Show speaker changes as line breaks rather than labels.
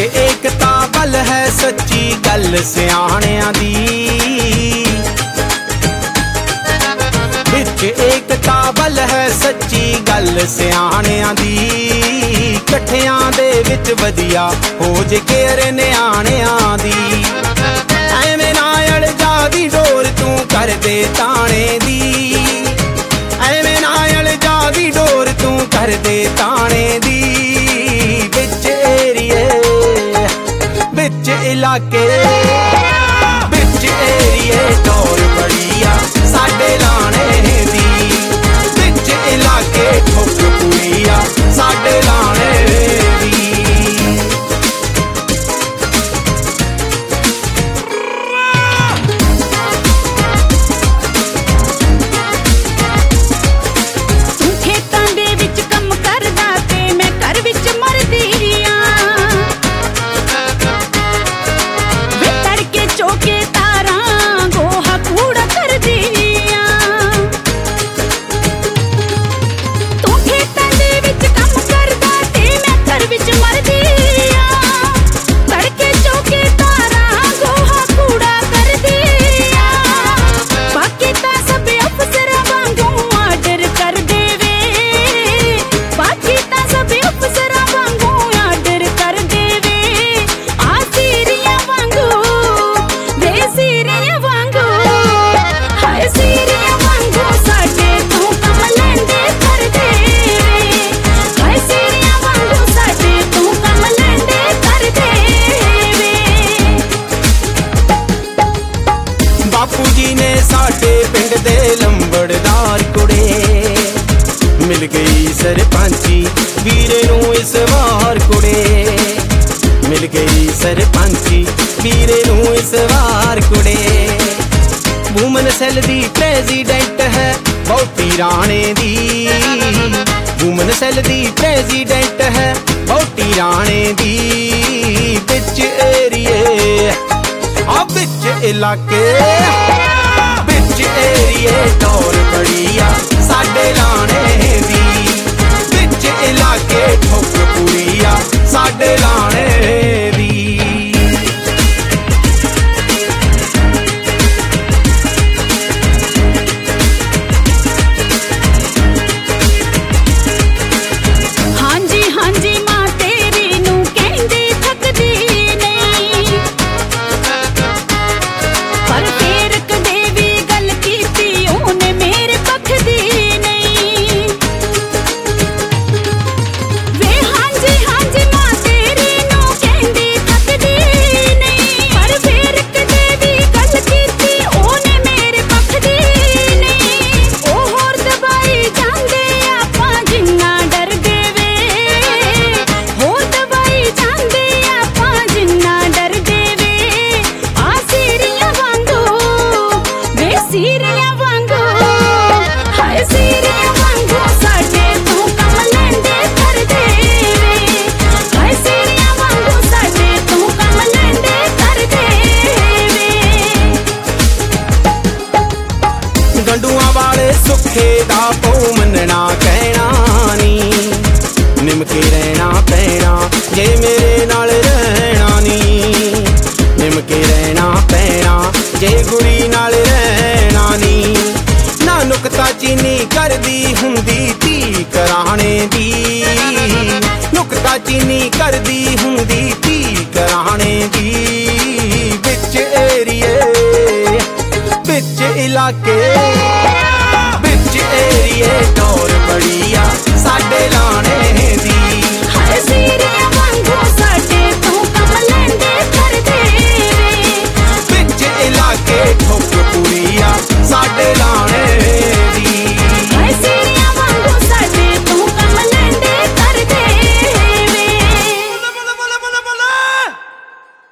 एकता बल है सच्ची गल सियाणियां दी, विच एकता बल है सच्ची गल सियाणियां दी। कट्ठियां दे विच वधिया हो जे केयर नियाणियां दी। एवें ना अड़ जा दी डोर तू कर दे ताणे दी, एवें ना अड़ जा दी डोर तू कर दे ताणे दी। विच एरिए विच इलाके विच एरिए टोर बड़ी आ साडे लाणे दी, विच इलाके ठोक पूरी आ साडे लाणे दी। बापू जी ने साडे पिंड दे लंबड़दार कुड़े, मिल गई सरपंची वीरे नूं इस वार कुड़े, मिल गई सरपंची वीरे नूं इस वार कुड़े। वूमन सैल दी प्रेजिडेंट है बहुती राणे दी, वूमन सैल दी प्रेजिडेंट है बहुती राणे दी। विच एरिए विच इलाके विच एरिए टोर बड़ी आ साडे लाणे दी, विच इलाके ठोक पूरी आ साडे लाणे दी। गंडुआ वाले सुखे दा पऊ मनना कहना नी, निमके रहना पैना जे मेरे नाल रहना नी, निमके रहना पैना जे गुड़ी नाल रहना नी। ना नुकता चीनी कर दी हुंदी धी कराणे दी, नुकता चीनी कर दी हुंदी